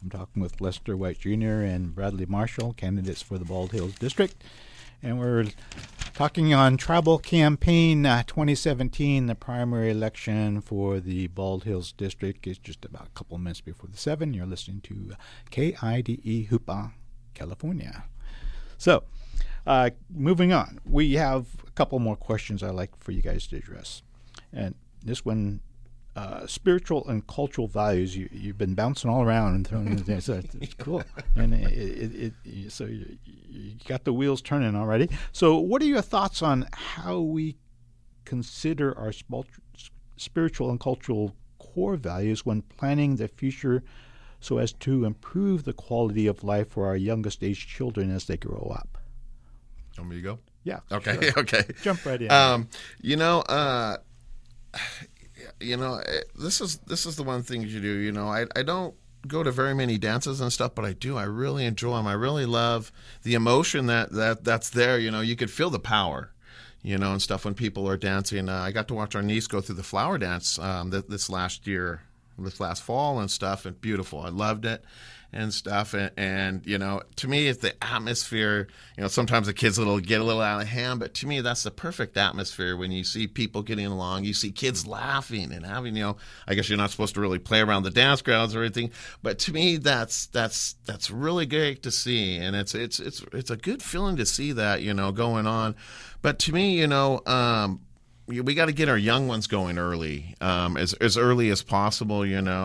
I'm talking with Lester White Jr. and Bradley Marshall, candidates for the Bald Hills District. And we're talking on Tribal Campaign 2017, the primary election for the Bald Hills District is just about a couple minutes before the 7. You're listening to KIDE Hoopa, California. So, moving on, we have a couple more questions I'd like for you guys to address. And this one, spiritual and cultural values, you've been bouncing all around and throwing it there, so it's cool. And so you got the wheels turning already. So what are your thoughts on how we consider our spiritual and cultural core values when planning the future so as to improve the quality of life for our youngest age children as they grow up? Want me to go? Yeah. Okay. Sure. Okay. Jump right in. This is the one thing you do. I don't go to very many dances and stuff, but I do. I really enjoy them. I really love the emotion that's there. You could feel the power, and stuff when people are dancing. I got to watch our niece go through the flower dance this last fall and stuff, and beautiful. I loved it and stuff. And to me, it's the atmosphere. Sometimes the kids get a little out of hand, but to me, that's the perfect atmosphere when you see people getting along. You see kids laughing and having, I guess you're not supposed to really play around the dance grounds or anything, but to me, that's really great to see. And it's a good feeling to see that, going on. But to me, we got to get our young ones going early, as early as possible,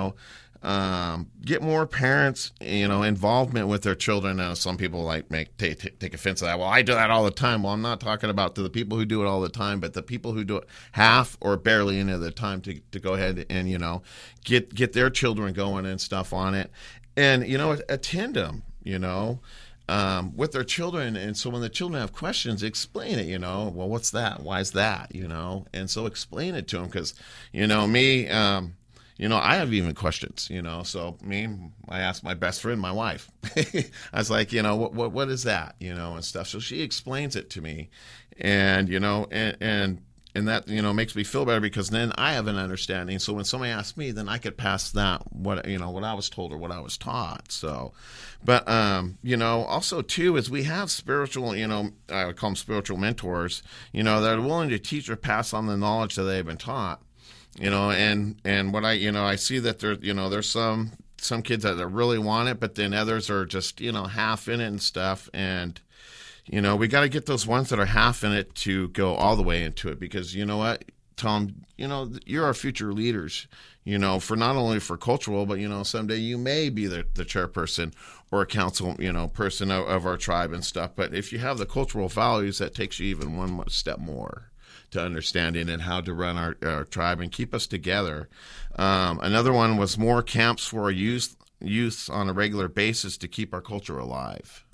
get more parents, involvement with their children. Some people take offense to that. Well, I do that all the time. Well, I'm not talking about to the people who do it all the time, but the people who do it half or barely any of the time to go ahead and, get their children going and stuff on it. And, attend them, with their children. And so when the children have questions, explain it, well, what's that? Why is that? And so explain it to them because, me, I have even questions, so I asked my best friend, my wife, I was like, what is that, and stuff. So she explains it to me and that, makes me feel better because then I have an understanding. So when somebody asks me, then I could pass that, what I was told or what I was taught. So, but, also too, is we have spiritual, I would call them spiritual mentors, that are willing to teach or pass on the knowledge that they've been taught. And what I see that there's some kids that really want it, but then others are just, half in it and stuff. And, we got to get those ones that are half in it to go all the way into it because you know what, Tom, you're our future leaders, for not only for cultural, but, someday you may be the chairperson or a council, person of our tribe and stuff. But if you have the cultural values, that takes you even one step more to understanding and how to run our tribe and keep us together. Another one was more camps for our youth on a regular basis to keep our culture alive.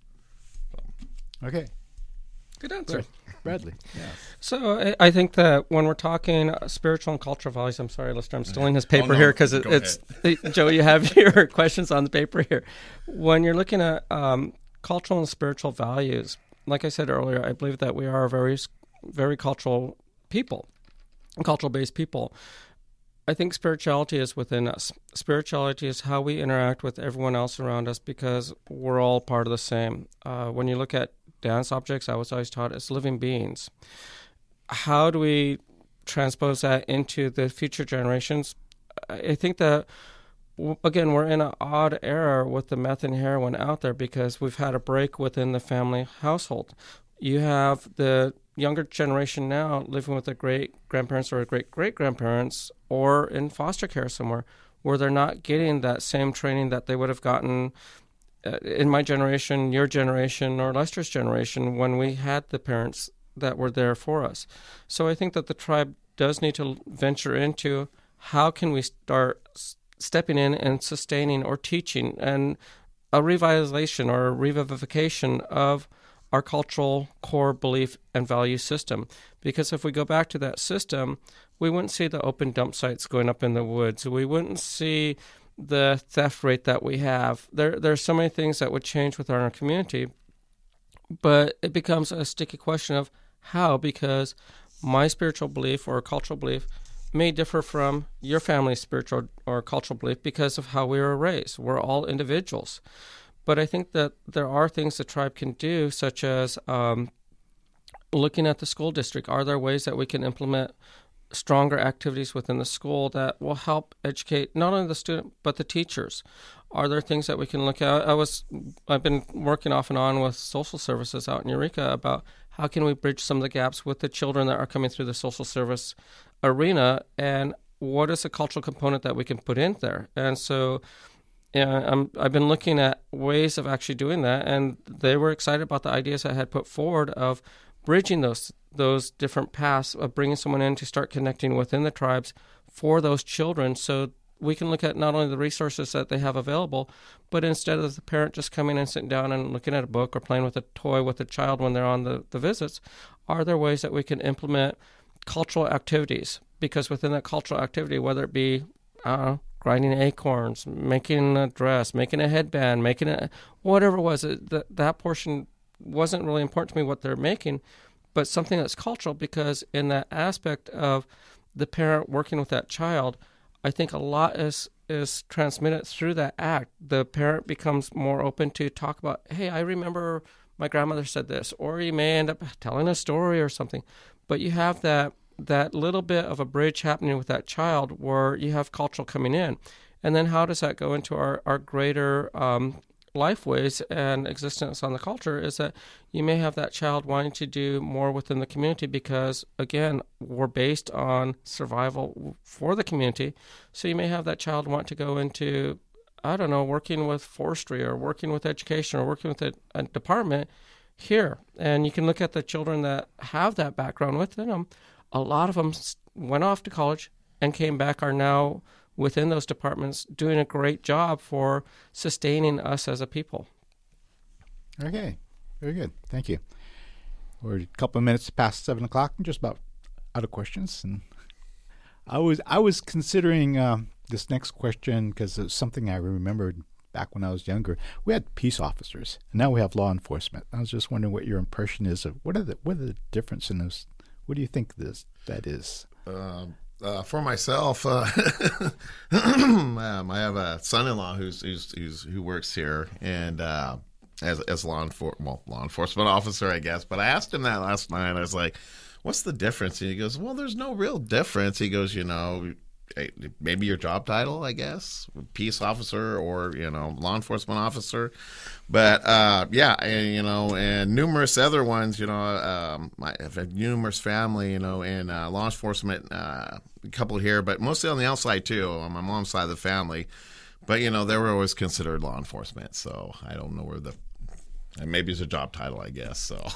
Okay. Good answer. Bradley. Yeah. So I think that when we're talking spiritual and cultural values, I'm sorry, Lester, I'm stealing his paper here because it's Joe, you have your questions on the paper here. When you're looking at cultural and spiritual values, like I said earlier, I believe that we are very cultural people, cultural-based people. I think spirituality is within us. Spirituality is how we interact with everyone else around us because we're all part of the same. When you look at dance objects, I was always taught as living beings. How do we transpose that into the future generations? I think that, again, we're in an odd era with the meth and heroin out there because we've had a break within the family household. You have the younger generation now living with their great-grandparents or great-great-grandparents or in foster care somewhere where they're not getting that same training that they would have gotten in my generation, your generation, or Lester's generation when we had the parents that were there for us. So I think that the tribe does need to venture into how can we start stepping in and sustaining or teaching and a revitalization or a revivification of our cultural core belief and value system. Because if we go back to that system, we wouldn't see the open dump sites going up in the woods. We wouldn't see the theft rate that we have. There's so many things that would change within our community, but it becomes a sticky question of how, because my spiritual belief or cultural belief may differ from your family's spiritual or cultural belief because of how we were raised. We're all individuals. But I think that there are things the tribe can do, such as looking at the school district. Are there ways that we can implement stronger activities within the school that will help educate not only the student but the teachers? Are there things that we can look at? I've been working off and on with social services out in Eureka about how can we bridge some of the gaps with the children that are coming through the social service arena, and what is a cultural component that we can put in there. And so I've been looking at ways of actually doing that, and they were excited about the ideas I had put forward of bridging those different paths, of bringing someone in to start connecting within the tribes for those children, so we can look at not only the resources that they have available, but instead of the parent just coming and sitting down and looking at a book or playing with a toy with the child when they're on the visits, are there ways that we can implement cultural activities? Because within that cultural activity, whether it be grinding acorns, making a dress, making a headband, whatever it was, that portion wasn't really important to me what they're making, but something that's cultural, because in that aspect of the parent working with that child, I think a lot is transmitted through that act. The parent becomes more open to talk about, hey, I remember my grandmother said this, or you may end up telling a story or something, but you have that little bit of a bridge happening with that child where you have cultural coming in. And then how does that go into our greater life ways and existence on the culture, is that you may have that child wanting to do more within the community because, again, we're based on survival for the community. So you may have that child want to go into, I don't know, working with forestry or working with education or working with a department here. And you can look at the children that have that background within them. A lot of them went off to college and came back, are now within those departments doing a great job for sustaining us as a people. Okay, very good. Thank you. We're a couple of minutes past 7 o'clock. I'm just about out of questions. And I was considering this next question because it's something I remembered back when I was younger. We had peace officers, and now we have law enforcement. I was just wondering what your impression is of what are the difference in those. What do you think that is? For myself, I have a son-in-law who works here, and as law enforcement officer, I guess. But I asked him that last night. I was like, "What's the difference?" And he goes, "Well, there's no real difference." He goes, maybe your job title, I guess, peace officer or law enforcement officer, but and numerous other ones. I have a numerous family, in law enforcement, a couple here, but mostly on the outside too, on my mom's side of the family. But they were always considered law enforcement, so I don't know where and maybe it's a job title, I guess. So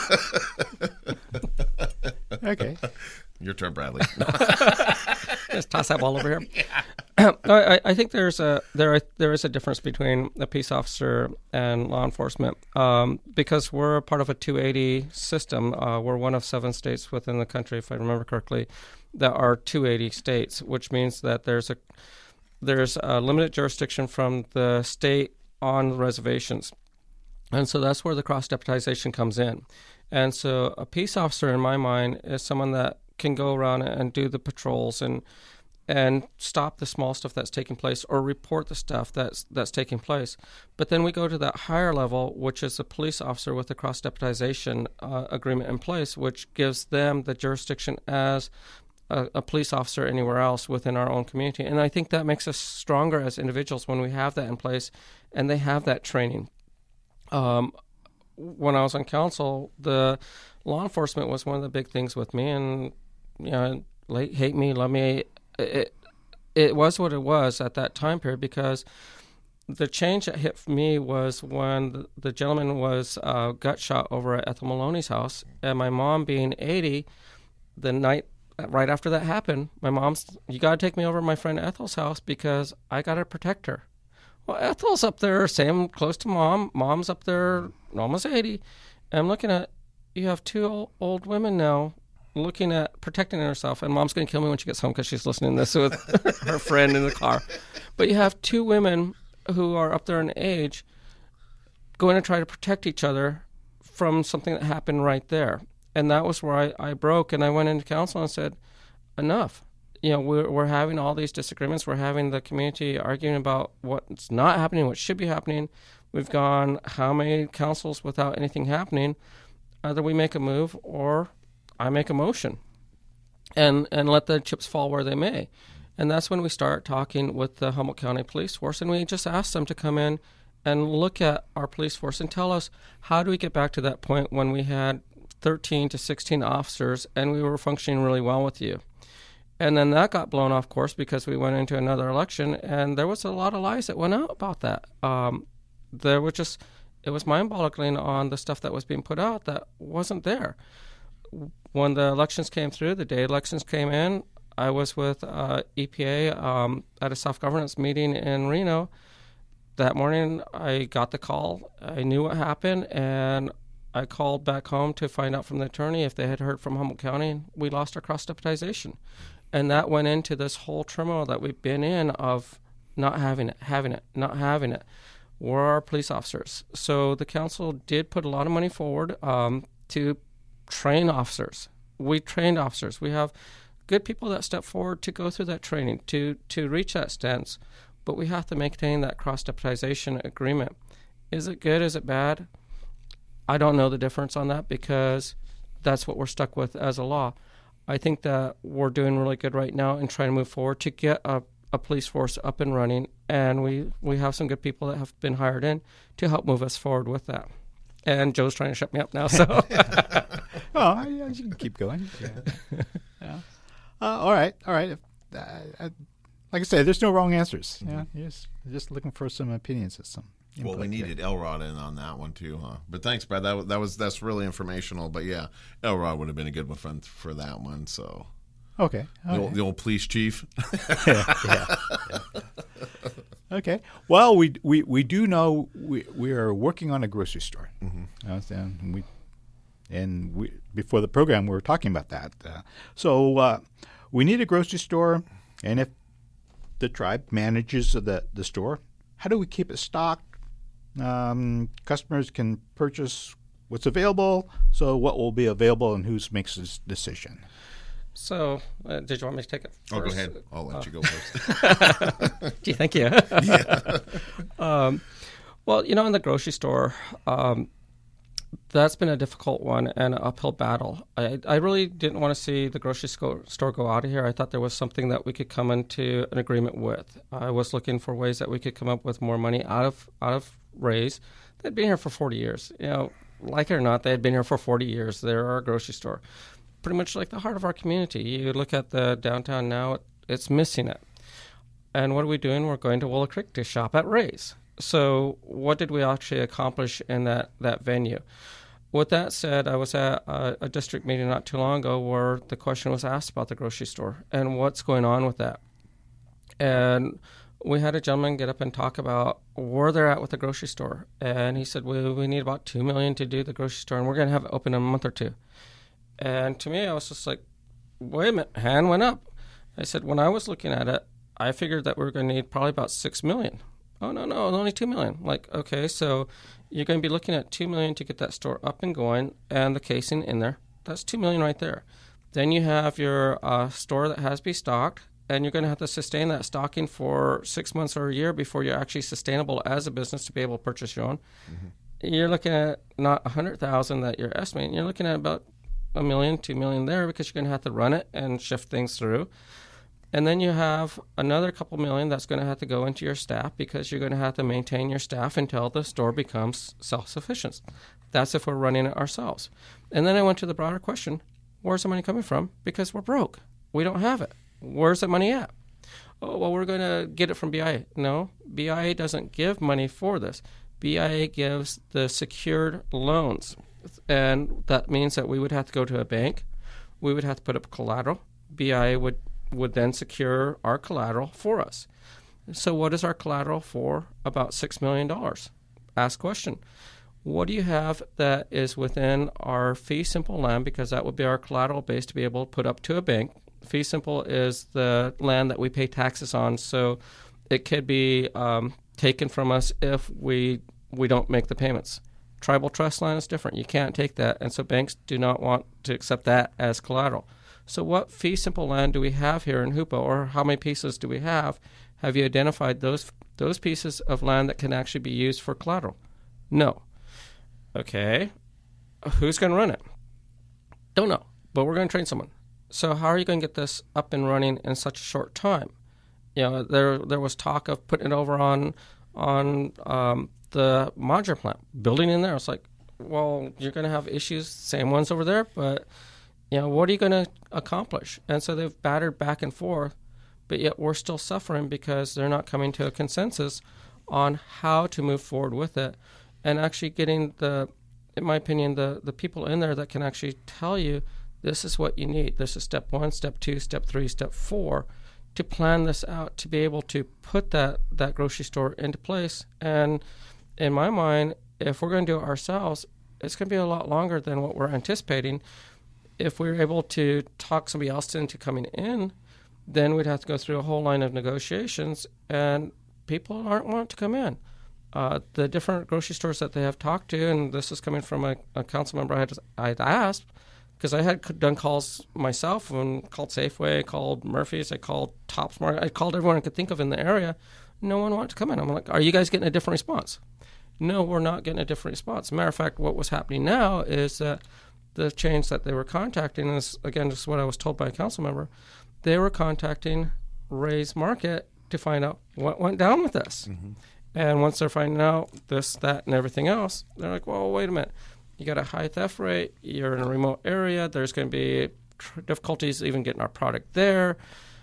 okay. Your turn, Bradley. Just toss that ball over here. Yeah. I think there is a difference between a peace officer and law enforcement because we're a part of a 280 system. We're one of 7 states within the country, if I remember correctly, that are 280 states, which means that there's a limited jurisdiction from the state on the reservations. And so that's where the cross-deputization comes in. And so a peace officer, in my mind, is someone that can go around and do the patrols and stop the small stuff that's taking place or report the stuff that's taking place. But then we go to that higher level, which is a police officer with a cross-deputization agreement in place, which gives them the jurisdiction as a police officer anywhere else within our own community. And I think that makes us stronger as individuals when we have that in place and they have that training. When I was on council, the law enforcement was one of the big things with me, and hate me, love me. It was what it was at that time period because the change that hit me was when the gentleman was gut shot over at Ethel Maloney's house, and my mom being 80, the night right after that happened, my mom's, you got to take me over to my friend Ethel's house because I got to protect her. Well, Ethel's up there, same close to Mom. Mom's up there, almost 80. And I'm looking at, you have 2 old women now looking at protecting herself, and Mom's going to kill me when she gets home because she's listening to this with her friend in the car. But you have 2 women who are up there in age going to try to protect each other from something that happened right there. And that was where I broke, and I went into council and said, enough. we're having all these disagreements. We're having the community arguing about what's not happening, what should be happening. We've gone how many councils without anything happening. Either we make a move or I make a motion and let the chips fall where they may. And that's when we start talking with the Humboldt County Police Force, and we just ask them to come in and look at our police force and tell us, how do we get back to that point when we had 13 to 16 officers and we were functioning really well with you? And then that got blown off course because we went into another election, and there was a lot of lies that went out about that. It was mind-boggling on the stuff that was being put out that wasn't there. When the elections came through, the day elections came in, I was with EPA at a self-governance meeting in Reno. That morning, I got the call. I knew what happened, and I called back home to find out from the attorney if they had heard from Humboldt County, and we lost our cross-deputization. And that went into this whole turmoil that we've been in of not having it, not having it. We're our police officers. So the council did put a lot of money forward to train officers. We trained officers. We have good people that step forward to go through that training, to reach that stance. But we have to maintain that cross-deputization agreement. Is it good? Is it bad? I don't know the difference on that because that's what we're stuck with as a law. I think that we're doing really good right now in trying to move forward to get a police force up and running, and we have some good people that have been hired in to help move us forward with that. And Joe's trying to shut me up now, so. Oh, yeah, you can keep going. Yeah. All right. Like I said, there's no wrong answers. Mm-hmm. Yeah, you're just looking for some opinions of some. Well, we needed Elrod in on that one too, huh? But thanks, Brad. That's really informational. But yeah, Elrod would have been a good one for that one. So okay, the old police chief. yeah. Okay. Well, we do know we are working on a grocery store. Mm-hmm. And we before the program we were talking about that. So we need a grocery store, and if the tribe manages the store, how do we keep it stocked? Customers can purchase what's available. So what will be available and who makes this decision? So, did you want me to take it first? Oh, go ahead. I'll let you go first. Gee, thank you. Yeah. Well, in the grocery store, that's been a difficult one and an uphill battle. I really didn't want to see the grocery store go out of here. I thought there was something that we could come into an agreement with. I was looking for ways that we could come up with more money out of Ray's. They'd been here for 40 years. Like it or not, they had been here for 40 years. They're our grocery store. Pretty much like the heart of our community. You look at the downtown now, it's missing it. And what are we doing? We're going to Willow Creek to shop at Ray's. So what did we actually accomplish in that venue? With that said, I was at a district meeting not too long ago where the question was asked about the grocery store and what's going on with that. And we had a gentleman get up and talk about where they're at with the grocery store. And he said, we need about $2 million to do the grocery store, and we're going to have it open in a month or two. And to me, I was just like, wait a minute, hand went up. I said, when I was looking at it, I figured that we were going to need probably about $6 million. Oh, no, only $2 million. Like, okay, so you're going to be looking at $2 million to get that store up and going and the casing in there. That's $2 million right there. Then you have your store that has to be stocked, and you're going to have to sustain that stocking for 6 months or a year before you're actually sustainable as a business to be able to purchase your own. Mm-hmm. You're looking at not $100,000 that you're estimating. You're looking at about $1 million, $2 million there because you're going to have to run it and shift things through. And then you have another couple million that's going to have to go into your staff because you're going to have to maintain your staff until the store becomes self-sufficient. That's if we're running it ourselves. And then I went to the broader question, where's the money coming from? Because we're broke. We don't have it. Where's the money at? Oh, well, we're going to get it from BIA. No, BIA doesn't give money for this. BIA gives the secured loans. And that means that we would have to go to a bank. We would have to put up collateral. BIA would then secure our collateral for us. So what is our collateral for about $6 million? Ask question. What do you have that is within our fee simple land, because that would be our collateral base to be able to put up to a bank. Fee simple is the land that we pay taxes on, so it could be taken from us if we don't make the payments. Tribal trust land is different. You can't take that, and so banks do not want to accept that as collateral. So what fee simple land do we have here in Hoopa, or how many pieces do we have? Have you identified those pieces of land that can actually be used for collateral? No. Okay. Who's going to run it? Don't know, but we're going to train someone. So how are you going to get this up and running in such a short time? There was talk of putting it over on the modular plant, building in there. It's like, well, you're going to have issues, same ones over there, but what are you going to accomplish? And so they've battered back and forth, but yet we're still suffering because they're not coming to a consensus on how to move forward with it, and actually getting in my opinion, the people in there that can actually tell you this is what you need. This is step 1, step 2, step 3, step 4, to plan this out, to be able to put that grocery store into place. And in my mind, if we're going to do it ourselves, it's going to be a lot longer than what we're anticipating. If we're able to talk somebody else into coming in, then we'd have to go through a whole line of negotiations, and people aren't wanting to come in. The different grocery stores that they have talked to, and this is coming from a council member I had asked, because I had done calls myself, and called Safeway, called Murphy's, I called Tops Market, I called everyone I could think of in the area. No one wanted to come in. I'm like, are you guys getting a different response? No, we're not getting a different response. Matter of fact, what was happening now is that the change that they were contacting is, again, just what I was told by a council member, they were contacting Ray's Market to find out what went down with this. Mm-hmm. And once they're finding out this, that, and everything else, they're like, well, wait a minute. You got a high theft rate. You're in a remote area. There's going to be difficulties even getting our product there.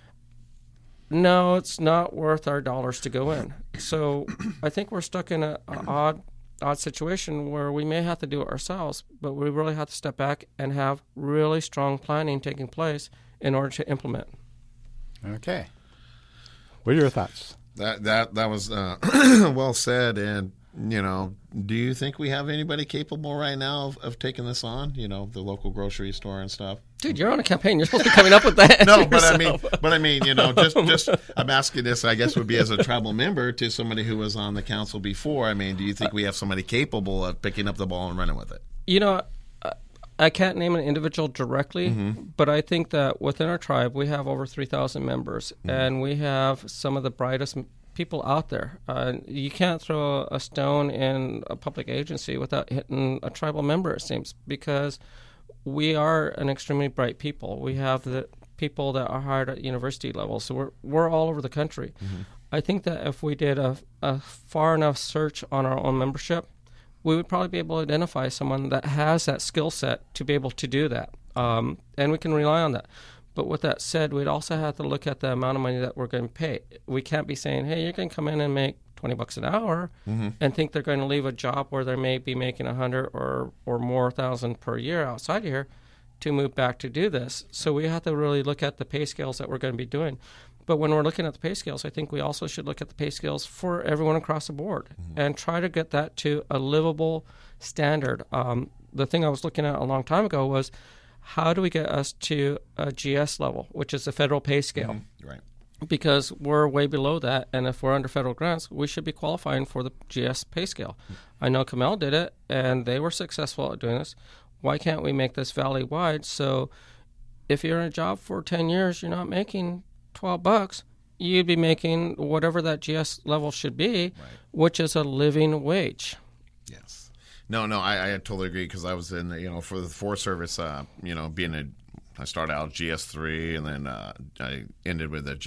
No, it's not worth our dollars to go in. So I think we're stuck in an odd situation where we may have to do it ourselves, but we really have to step back and have really strong planning taking place in order to implement. Okay. What are your thoughts? That was well said. And do you think we have anybody capable right now of taking this on? The local grocery store and stuff. Dude, you're on a campaign. You're supposed to be coming up with that. No, but I mean, just I'm asking this. I guess would be as a tribal member to somebody who was on the council before. I mean, do you think we have somebody capable of picking up the ball and running with it? I can't name an individual directly, but I think that within our tribe we have over 3,000 members, and we have some of the brightest people out there. You can't throw a stone in a public agency without hitting a tribal member, it seems, because we are an extremely bright people. We have the people that are hired at university level, so we're all over the country. Mm-hmm. I think that if we did a far enough search on our own membership, we would probably be able to identify someone that has that skill set to be able to do that, and we can rely on that. But with that said, we'd also have to look at the amount of money that we're going to pay. We can't be saying, hey, you're going to come in and make $20 an hour and think they're going to leave a job where they may be making $100 or more thousand per year outside of here to move back to do this. So we have to really look at the pay scales that we're going to be doing. But when we're looking at the pay scales, I think we also should look at the pay scales for everyone across the board and try to get that to a livable standard. The thing I was looking at a long time ago was, how do we get us to a GS level, which is the federal pay scale? Right. Because we're way below that, and if we're under federal grants, we should be qualifying for the GS pay scale. I know Kamel did it, and they were successful at doing this. Why can't we make this valley-wide? So if you're in a job for 10 years, you're not making $12, you'd be making whatever that GS level should be, which is a living wage. Yes. No, I totally agree, because I was in, for the Forest Service, I started out GS3, and then I ended with a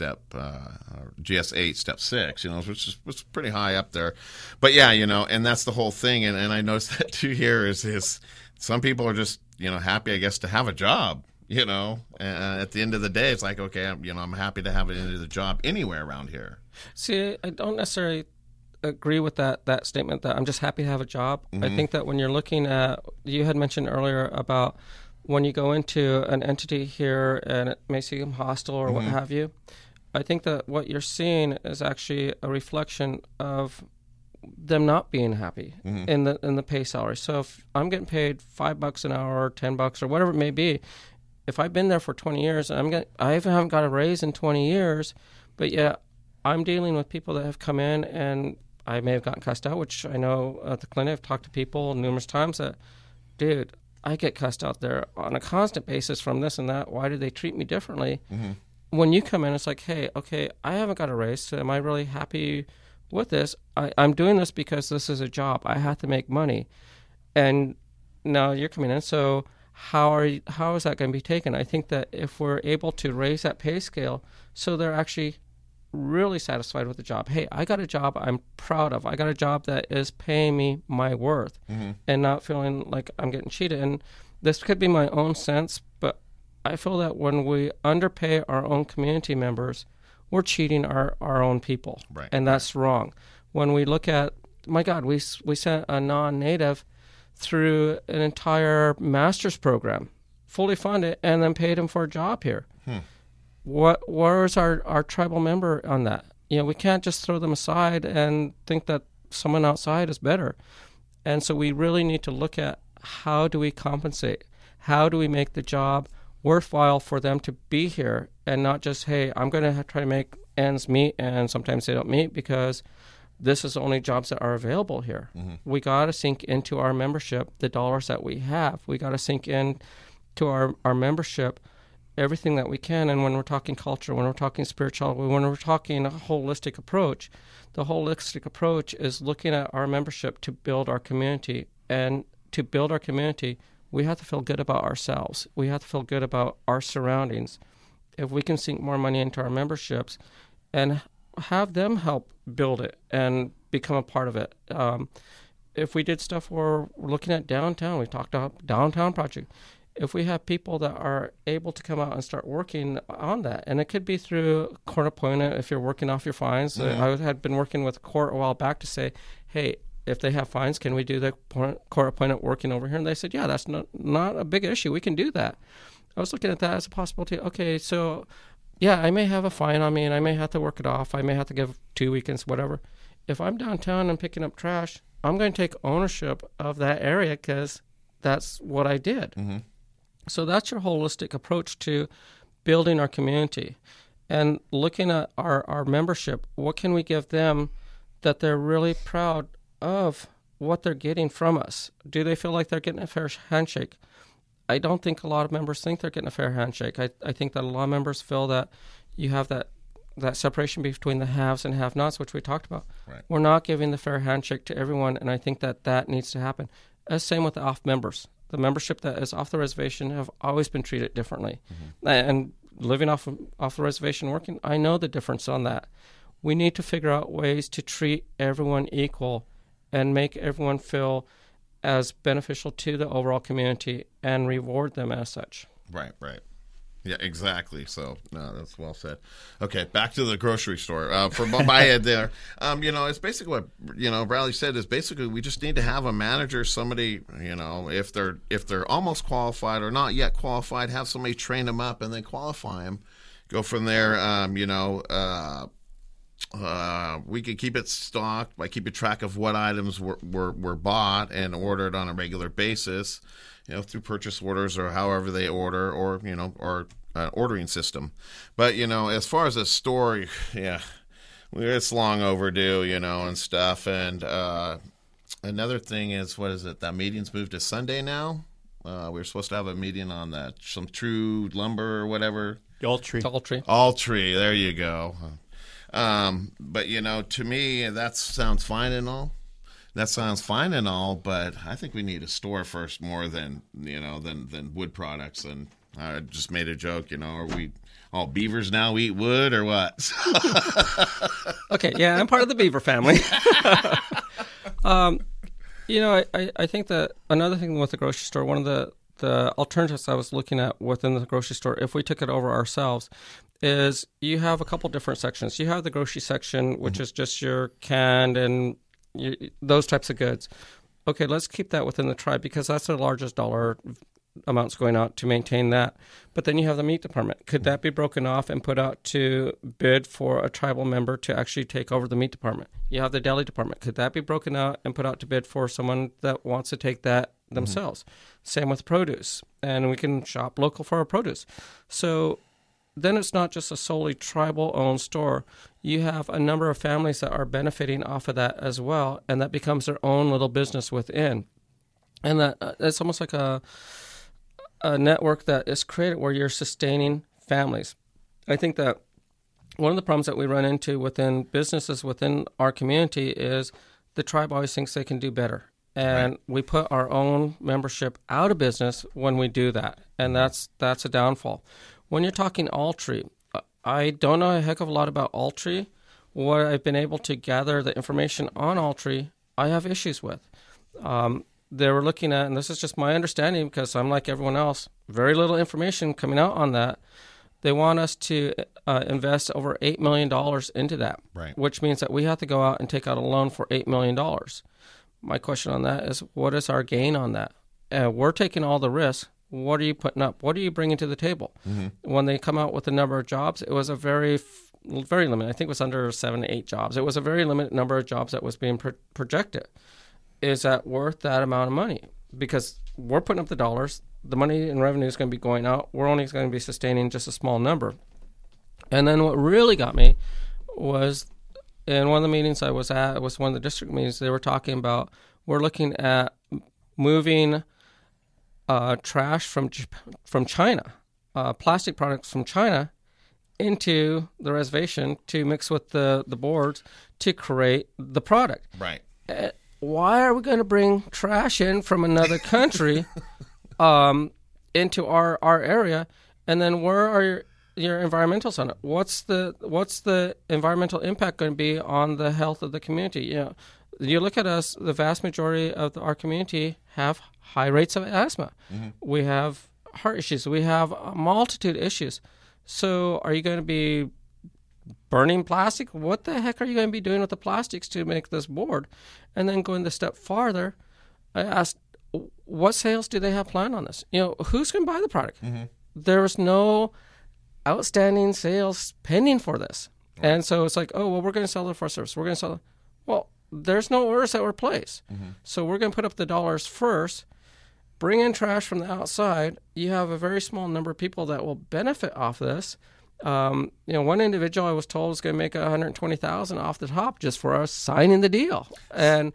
GS8 step 6, which was pretty high up there. But yeah, and that's the whole thing. And I noticed that too here is some people are just, happy, I guess, to have a job, and at the end of the day, it's like, okay, I'm happy to have it into the job anywhere around here. See, I don't necessarily agree with that statement that I'm just happy to have a job. I think that when you're looking at, you had mentioned earlier about when you go into an entity here and it may seem hostile or what have you, I think that what you're seeing is actually a reflection of them not being happy in the pay salary. So if I'm getting paid $5 an hour or $10 or whatever it may be, if I've been there for 20 years and I haven't got a raise in 20 years, but yet I'm dealing with people that have come in and I may have gotten cussed out, which I know at the clinic I've talked to people numerous times that, dude, I get cussed out there on a constant basis from this and that. Why do they treat me differently? When you come in, it's like, hey, okay, I haven't got a raise. So am I really happy with this? I'm doing this because this is a job. I have to make money. And now you're coming in. So how is that going to be taken? I think that if we're able to raise that pay scale so they're actually really satisfied with the job. Hey, I got a job I'm proud of. I got a job that is paying me my worth and not feeling like I'm getting cheated. And this could be my own sense, but I feel that when we underpay our own community members, we're cheating our own people. Right. And that's wrong. When we look at, my God, we sent a non-native through an entire master's program, fully funded, and then paid him for a job here. Where's our tribal member on that? We can't just throw them aside and think that someone outside is better. And so we really need to look at how do we compensate? How do we make the job worthwhile for them to be here and not just, hey, I'm going to try to make ends meet, and sometimes they don't meet because this is the only jobs that are available here. We got to sink into our membership the dollars that we have. We got to sink in to our membership everything that we can. And when we're talking culture, when we're talking spirituality, when we're talking a holistic approach, the holistic approach is looking at our membership to build our community. And to build our community, we have to feel good about ourselves. We have to feel good about our surroundings. If we can sink more money into our memberships and have them help build it and become a part of it. If we did stuff where we're looking at downtown, we talked about downtown project. If we have people that are able to come out and start working on that, and it could be through court appointment if you're working off your fines. I had been working with a court a while back to say, hey, if they have fines, can we do the court appointment working over here? And they said, yeah, that's not a big issue. We can do that. I was looking at that as a possibility. Okay, so yeah, I may have a fine on me and I may have to work it off. I may have to give 2 weekends, whatever. If I'm downtown and picking up trash, I'm going to take ownership of that area because that's what I did. So that's your holistic approach to building our community and looking at our membership. What can we give them that they're really proud of what they're getting from us? Do they feel like they're getting a fair handshake? I don't think a lot of members think they're getting a fair handshake. I think that a lot of members feel that you have that separation between the haves and have-nots, which we talked about. Right. We're not giving the fair handshake to everyone, and I think that needs to happen. Same with the off members. The membership that is off the reservation have always been treated differently. And living off the reservation working, I know the difference on that. We need to figure out ways to treat everyone equal and make everyone feel as beneficial to the overall community and reward them as such. Right. Yeah, exactly. So, no, that's well said. Okay, back to the grocery store. For my head there, it's basically what, Bradley said is basically we just need to have a manager, somebody, if they're almost qualified or not yet qualified, have somebody train them up and then qualify them. Go from there, we could keep it stocked by keeping track of what items were bought and ordered on a regular basis, through purchase orders or however they order, or ordering system. But as far as a store, yeah, it's long overdue, and stuff. And another thing is, what is it? That meeting's moved to Sunday now. We were supposed to have a meeting on some True Lumber or whatever. Altry. There you go. But to me, that sounds fine and all. But I think we need a store first more than wood products. And I just made a joke, are we all beavers now eat wood or what? Okay, yeah, I'm part of the beaver family. I think that another thing with the grocery store, one of the alternatives I was looking at within the grocery store, if we took it over ourselves, is you have a couple different sections. You have the grocery section, which is just your canned and those types of goods. Okay, let's keep that within the tribe because that's the largest dollar amounts going out to maintain that. But then you have the meat department. Could that be broken off and put out to bid for a tribal member to actually take over the meat department? You have the deli department. Could that be broken out and put out to bid for someone that wants to take that themselves? Same with produce. And we can shop local for our produce. So then it's not just a solely tribal-owned store. You have a number of families that are benefiting off of that as well, and that becomes their own little business within. And that it's almost like a network that is created where you're sustaining families. I think that one of the problems that we run into within businesses within our community is the tribe always thinks they can do better. And we put our own membership out of business when we do that. And that's a downfall. When you're talking Altry, I don't know a heck of a lot about Altry. What I've been able to gather the information on Altry, I have issues with. They were looking at, and this is just my understanding because I'm like everyone else, very little information coming out on that. They want us to invest over $8 million into that, which means that we have to go out and take out a loan for $8 million. My question on that is, what is our gain on that? We're taking all the risk. What are you putting up? What are you bringing to the table? When they come out with the number of jobs, it was a very limited. I think it was under 7 to 8 jobs. It was a very limited number of jobs that was being projected. Is that worth that amount of money? Because we're putting up the dollars. The money and revenue is going to be going out. We're only going to be sustaining just a small number. And then what really got me was in one of the meetings I was at, it was one of the district meetings, they were talking about we're looking at moving trash from China, plastic products from China into the reservation to mix with the boards to create the product. Right. Why are we going to bring trash in from another country into our area? And then where are your environmentals on it? What's the environmental impact going to be on the health of the community? You look at us, the vast majority of our community have high rates of asthma. We have heart issues. We have a multitude of issues. So are you going to be burning plastic? What the heck are you going to be doing with the plastics to make this board? And then going the step farther, I asked, what sales do they have planned on this? Who's going to buy the product? There was no outstanding sales pending for this. And so it's like, oh, well, we're going to sell it for a service. We're going to sell it. Well, there's no orders that were placed. So we're going to put up the dollars first, bring in trash from the outside. You have a very small number of people that will benefit off this. One individual I was told was going to make $120,000 off the top just for us signing the deal. And,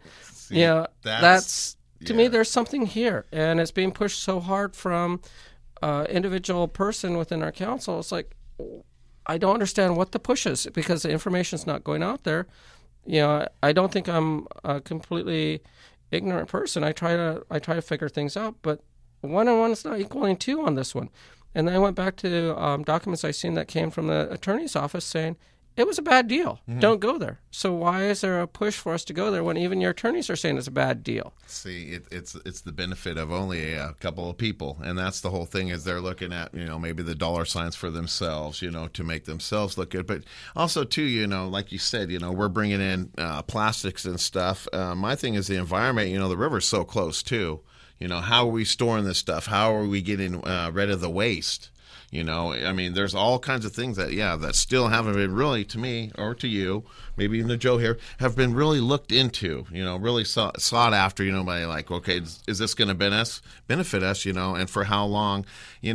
that's to me, there's something here. And it's being pushed so hard from individual person within our council. It's like, I don't understand what the push is because the information's not going out there. I don't think I'm a completely ignorant person. I try to figure things out, but 1 and 1 is not equaling 2 on this one. And then I went back to documents I seen that came from the attorney's office saying it was a bad deal. Don't go there. So why is there a push for us to go there when even your attorneys are saying it's a bad deal? See, it's the benefit of only a couple of people, and that's the whole thing. Is they're looking at maybe the dollar signs for themselves, to make themselves look good, but also too, like you said, we're bringing in plastics and stuff. My thing is the environment. The river's so close too. How are we storing this stuff? How are we getting rid of the waste? There's all kinds of things that still haven't been really, to me or to you, maybe even to Joe here, have been really looked into, really sought after, by like, okay, is this going to benefit us, and for how long?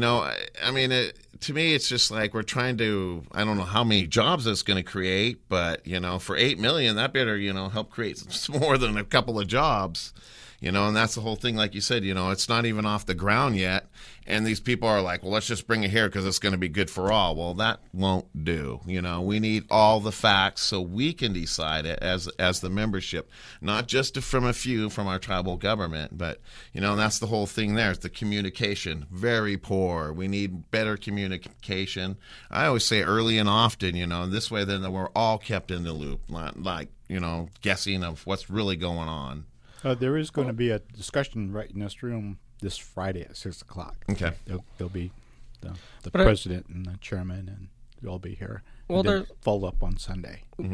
To me, it's just like we're trying to, I don't know how many jobs it's going to create, but, for $8 million, that better, help create more than a couple of jobs. And that's the whole thing. Like you said, it's not even off the ground yet. And these people are like, well, let's just bring it here because it's going to be good for all. Well, that won't do. We need all the facts so we can decide it as the membership, not just from a few from our tribal government. But, that's the whole thing there. It's the communication. Very poor. We need better communication. I always say early and often, this way then we're all kept in the loop, like, guessing of what's really going on. There is going to be a discussion right in this room this Friday at 6 o'clock. Okay. There'll be the president and the chairman, and they'll be here. Well, follow up on Sunday.